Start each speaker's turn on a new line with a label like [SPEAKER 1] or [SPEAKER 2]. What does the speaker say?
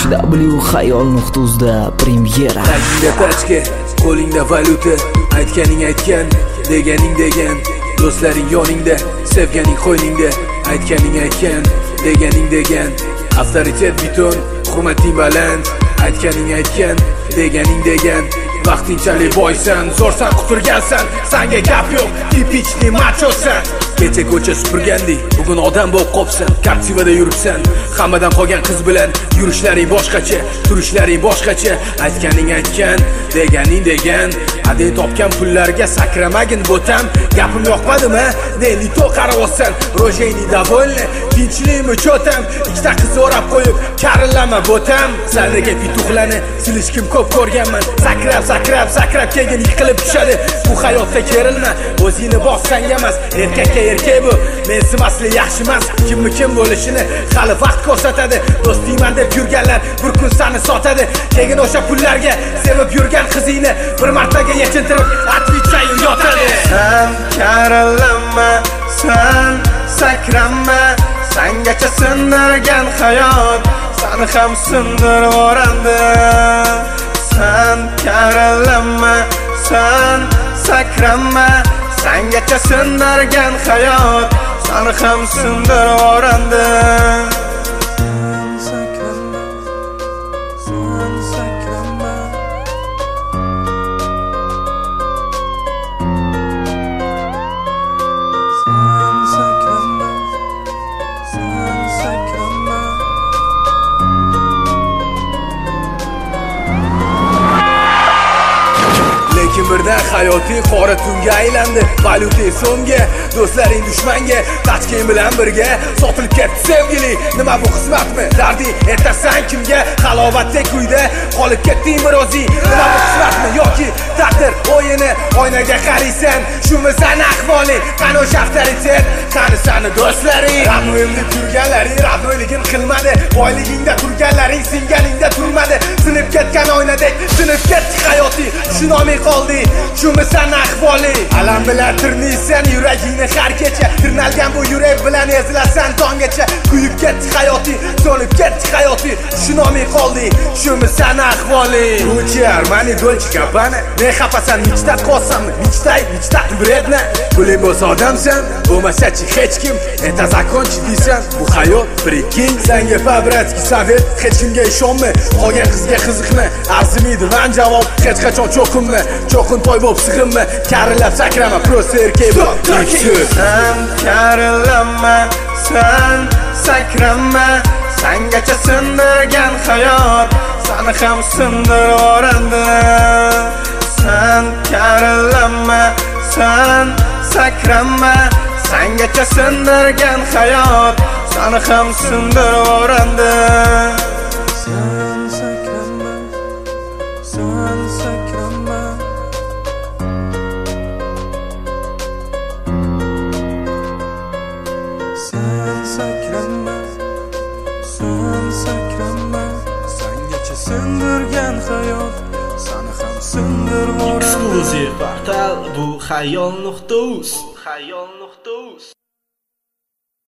[SPEAKER 1] www.hayol.uz premyera.
[SPEAKER 2] Tagingda tachka, qo'lingda valyuta, aytganing aytgan, deganing degan. Do'stlaring yoningda, sevganing qo'yningda, aytganing aytgan, deganing degan. Avtoritet beton, hurmating baland, aytganing aytgan, deganing degan. Vaqtinchalik boysan, zo'rsan, quturgansan, sanga gap yo'q, tipichli machosan. Kecha ko'cha supurgandek, bugun odam bo'lib qopsan, Captiva'da yuribsan. Hammadan qolgan qiz bilan yurishlaring boshqacha, turishlaring boshqacha. Aytganing aytgan, deganing degan. Adey topgan pullarga sakramagin bo'tam. Gapim yoqmadimi? Neli to qaravsan, rojeni davolni, tinchlikmi cho'tam. Ikkita qiz o'rab qo'yib, karillama bo'tam. Sardagi pituxlarni silishkim ko'p ko'rganman. Sakrab keyin yiqilib tushadi. Bu hayotda kerilma, o'zingni bossang emas, erkakka erkak bu. Men simasli yaxshi emas, kimni kim bo'lishini hali vaqt ko'rsatadi. Do'stingman deb yurganlar bir kun seni sotadi. Keyin o'sha pullarga sevib yurgan qizingni bir martaga yechintirib, atvichayu yotadi.
[SPEAKER 3] Sen karillama, sen sakranma, sangacha sindirgan hayot seni ham sindirib yorandi. Sen karillama, sen sakranma, sangacha sindirgan hayot seni ham sindirib yorandi.
[SPEAKER 2] Birdan hayotiy qora tunga aylandi. Valyuta so'mga, do'stlaring dushmanga, tachking bilan birga sotilib ketdi sevgili. Nima bu xizmatmi? Darding aytasan kimga? Halovatda kuyda qolib ketdingmi rozi? Nima bu xizmatmi yoki taqdir o'yini? Oynaga qaraysan, shumi san ahvoling? Qani o'sha avtoritet, qani sani do'stlaring? Ramno'yimda turganlaring ramno'yligin qilmadi. Boyligingda turganlaring singaningda turmadi. Sinib ketgan oynadek sinib ketdi hayotiy. Tushunolmay qoldi. Shumi san ahvoling? Alam bilan tirnaysan yuragingni har kecha. Tirnalgan bu yurak bilan ezilasan tonggacha. Kuyib ketdi hayotiy, so'lib ketdi hayotiy. Tushunolmay qolding. Shumi san ahvoling? Gucci, Armani, Dolce Gabbana. Ne xafasan, michtat qo'ysanmi? Michtat bredna. Puling bo'lsa odamsan, bo'lmasa-chi hech kim. Это закончи deysan. Bu hayot priking. Senga Fabratski savet, hech kimga ishonma. Qolgan qizga qiziqma. Arzimaydi men javob, hech qachon cho'qinma. Cho'qin toy bo'lib sig'inma, karillab sakrama, prosta erkak bo'l.
[SPEAKER 3] Sen karillama, sen sakranma, sangacha sindirgan hayot seni ham sindirib yorandi. Sen karillama, sen sakranma, sangacha sindirgan hayot seni ham sindirib yorandi. Sen sakranma, sen sakranma. Sen sakranma, sangacha sindirgan hayot seni ham sindirib yorandi.
[SPEAKER 4] Eksklyuziv portal bu hayol.uz.